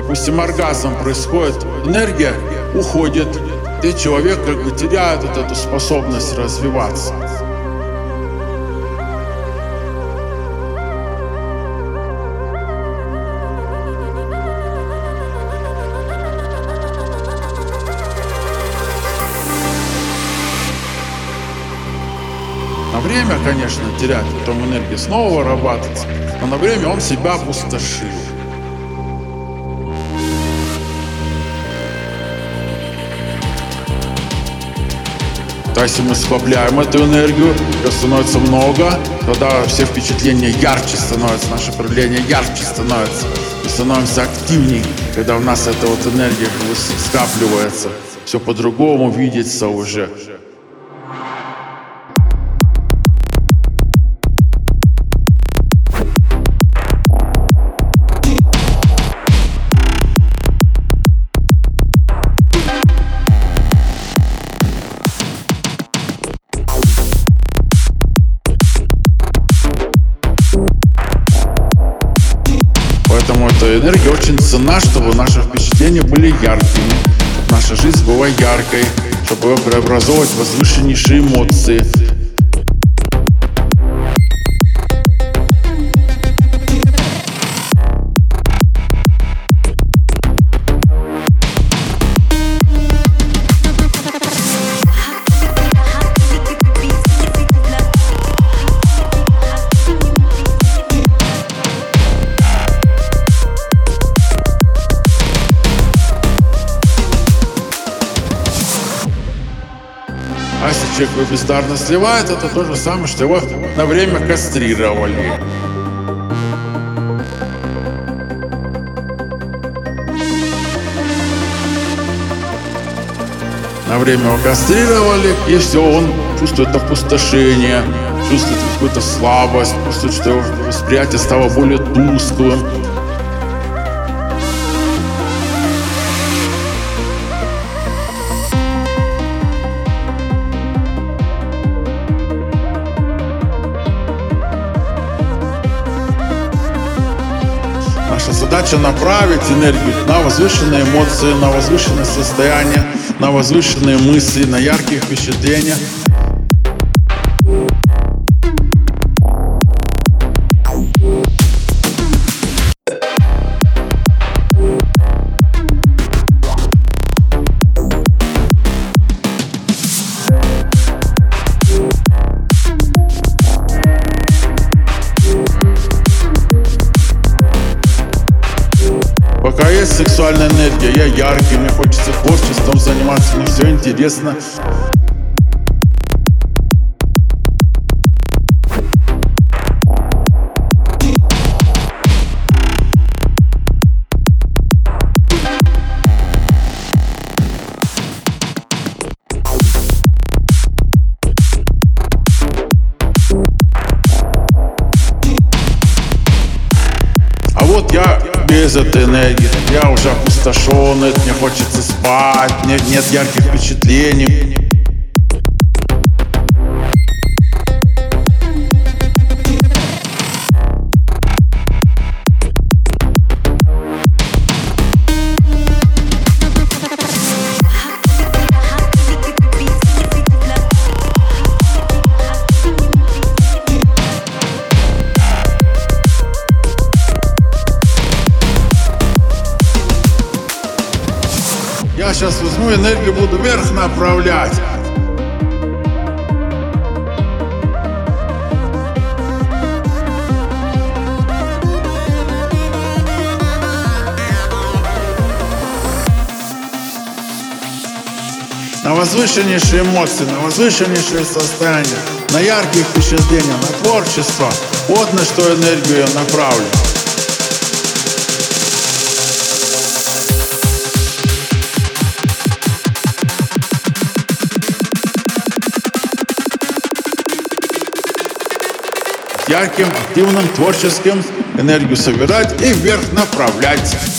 допустим, оргазм происходит, энергия уходит, и человек как бы теряет вот эту способность развиваться. На время, конечно, терять, потом энергия снова вырабатывается, но на время он себя опустошил. А если мы скопляем эту энергию, ее становится много, тогда все впечатления ярче становятся, наше проявление ярче становится, и становимся активнее, когда у нас эта вот энергия скапливается, все по-другому видится уже. Поэтому эта энергия очень ценна, чтобы наши впечатления были яркими, чтобы наша жизнь была яркой, чтобы ее преобразовывать в возвышеннейшие эмоции. А если человек его бездарно сливает, это то же самое, что его на время кастрировали. На время его кастрировали, и все, он чувствует опустошение, чувствует какую-то слабость, чувствует, что его восприятие стало более тусклым. Наша задача направить энергию на возвышенные эмоции, на возвышенное состояние, на возвышенные мысли, на яркие впечатления. Пока есть сексуальная энергия, я яркий, мне хочется творчеством заниматься, мне все интересно. А вот я без этой энергии, я уже опустошенный, мне хочется спать, нет ярких впечатлений. Я сейчас возьму энергию, буду вверх направлять. На возвышеннейшие эмоции, на возвышеннейшее состояние, на яркие впечатления, на творчество. Вот на что энергию я направлю. Ярким, активным, творческим, энергию собирать и вверх направлять.